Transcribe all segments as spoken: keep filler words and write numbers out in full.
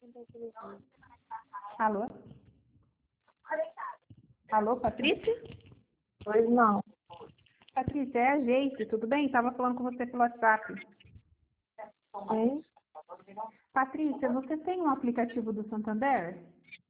Alô? Alô, Patrícia? Pois não. Patrícia, é a Geise, tudo bem? Estava falando com você pelo WhatsApp. Hein? Patrícia, você tem um aplicativo do Santander?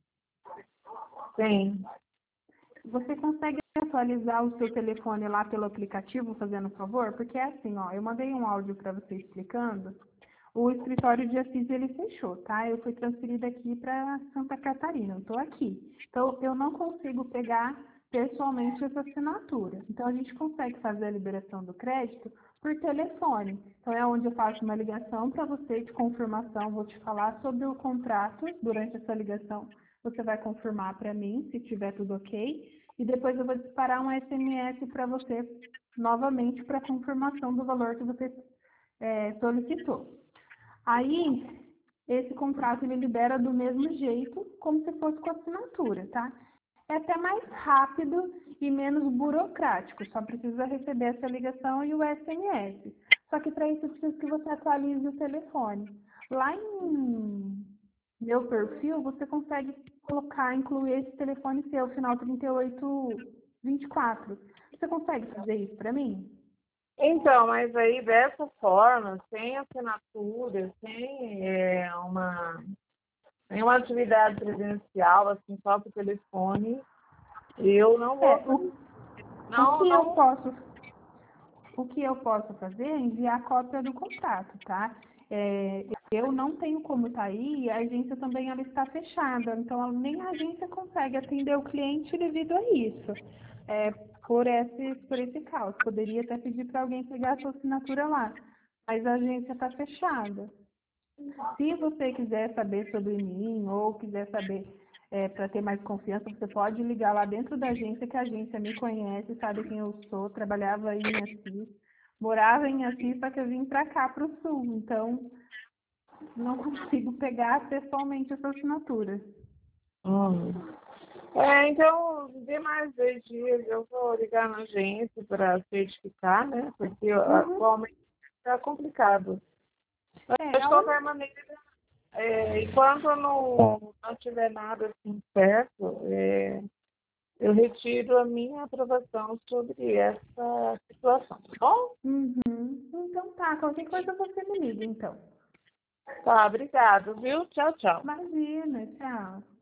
Sim. Você consegue atualizar o seu telefone lá pelo aplicativo, fazendo um favor? Porque é assim, ó, eu mandei um áudio para você explicando. O escritório de Assis, ele fechou, tá? Eu fui transferida aqui para Santa Catarina, eu estou aqui. Então, eu não consigo pegar pessoalmente essa assinatura. Então, a gente consegue fazer a liberação do crédito por telefone. Então, é onde eu faço uma ligação para você de confirmação, vou te falar sobre o contrato durante essa ligação. Você vai confirmar para mim, se tiver tudo ok, e depois eu vou disparar um S M S para você novamente para confirmação do valor que você é, solicitou. Aí, esse contrato ele libera do mesmo jeito, como se fosse com assinatura, tá? É até mais rápido e menos burocrático, só precisa receber essa ligação e o S M S. Só que para isso eu preciso que você atualize o telefone. Lá em meu perfil, você consegue colocar, incluir esse telefone seu, final trinta e oito vinte e quatro. Você consegue fazer isso para mim? Então, mas aí dessa forma, sem assinatura, sem é, uma, sem uma atividade presencial, assim, só por telefone, eu não É, vou fazer. o, o Não, que eu não. posso O que eu posso fazer é enviar cópia do contrato, tá? É, eu não tenho como estar aí e a agência também ela está fechada, então nem a agência consegue atender o cliente devido a isso. É, por esse, por esse caso, poderia até pedir para alguém pegar a sua assinatura lá, mas a agência está fechada. Se você quiser saber sobre mim ou quiser saber é, para ter mais confiança, você pode ligar lá dentro da agência, que a agência me conhece, sabe quem eu sou, trabalhava aí em Assis, morava em Assis, só que eu vim para cá, para o sul, então não consigo pegar pessoalmente essa assinatura. Hum. É, então, de mais dois dias eu vou ligar na agência para certificar, né? Porque Uhum. atualmente está complicado. É, Mas, de a qualquer única... maneira, é, enquanto não, não tiver nada assim certo, é, eu retiro a minha aprovação sobre essa situação, tá bom? Uhum. Então tá, qualquer coisa você me liga, então. Tá, obrigado, viu? Tchau, tchau. Imagina, tchau.